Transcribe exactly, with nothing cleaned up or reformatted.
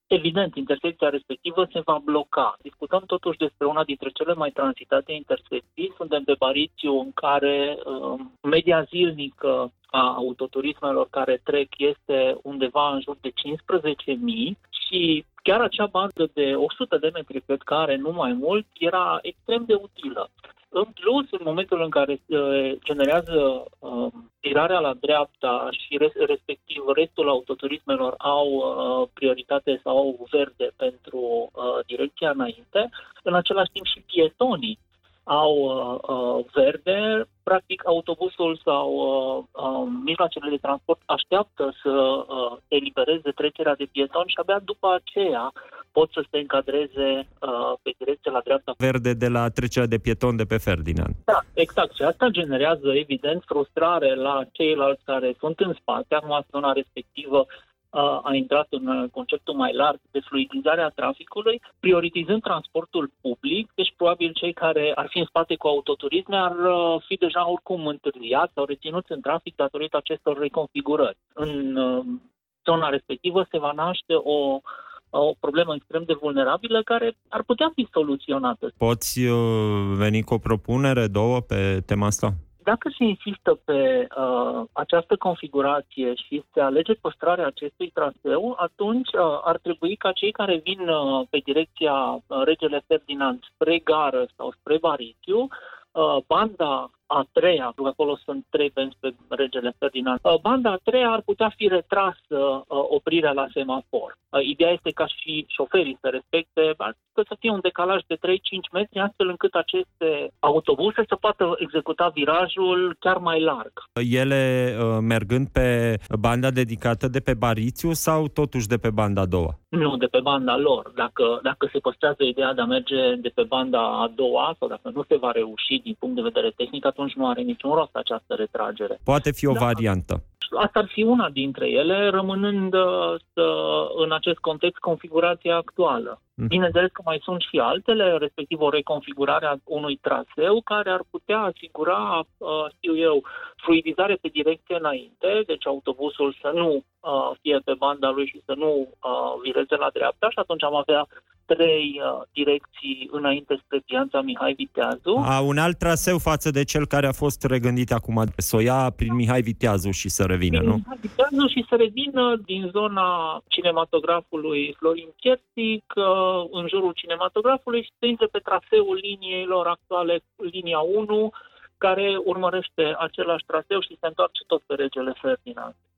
Evident, intersecția respectivă se va bloca. Discutăm totuși despre una dintre cele mai tranzitate intersecții. Suntem pe Barițiu, în care uh, media zilnică a autoturismelor care trec este undeva în jur de cincisprezece mii și chiar acea bandă de o sută de metri, cred că are, nu mai mult, era extrem de utilă. În plus, în momentul în care se generează uh, tirarea la dreapta și res- respectiv restul autoturismelor au uh, prioritate sau au verde pentru uh, direcția înainte, în același timp și pietonii au uh, verde, practic autobusul sau uh, uh, mijloacele de transport așteaptă să uh, elibereze trecerea de pietoni și abia după aceea pot să se încadreze uh, pe direcție la dreapta. Verde de la trecerea de pieton de pe Ferdinand. Da, exact. Și asta generează, evident, frustrare la ceilalți care sunt în spate. Acum, zona respectivă a intrat în conceptul mai larg de fluidizarea traficului, prioritizând transportul public, deci probabil cei care ar fi în spate cu autoturisme ar fi deja oricum întârziați sau reținuți în trafic datorită acestor reconfigurări. În zona respectivă se va naște o o problemă extrem de vulnerabilă care ar putea fi soluționată. Poți veni cu o propunere, două, pe tema asta? Dacă se insistă pe uh, această configurație și se alege păstrarea acestui traseu, atunci uh, ar trebui ca cei care vin uh, pe direcția uh, Regele Ferdinand spre gară sau spre Barițiu, uh, banda a treia, pentru că acolo sunt trei benzi pe Regele Ferdinand, uh, banda a treia ar putea fi retrasă uh, oprirea la semafor. Uh, ideea este ca și șoferii să respecte, că să fie un decalaj de trei cinci metri, astfel încât aceste autobuse să poată executa virajul chiar mai larg. Ele uh, mergând pe banda dedicată de pe Barițiu sau totuși de pe banda a doua? Nu, de pe banda lor. Dacă, dacă se păstrează ideea de a merge de pe banda a doua sau dacă nu se va reuși din punct de vedere tehnic, atunci nu are niciun rost această retragere. Poate fi o da. variantă. Asta ar fi una dintre ele, rămânând să, în acest context configurația actuală. Bineînțeles că mai sunt și altele, respectiv o reconfigurare a unui traseu care ar putea asigura, știu eu, fluidizare pe direcție înainte, deci autobusul să nu fie pe banda lui și să nu vireze la dreapta și atunci am avea trei uh, direcții înainte spre Piața Mihai Viteazu. A, un alt traseu față de cel care a fost regândit acum, să o ia prin Mihai Viteazu și să revină, prin nu? Mihai Viteazu și să revină din zona cinematografului Florin Chertic, uh, în jurul cinematografului și să intre pe traseul liniei lor actuale, linia unu, care urmărește același traseu și se întoarce tot pe Regele Ferdinand.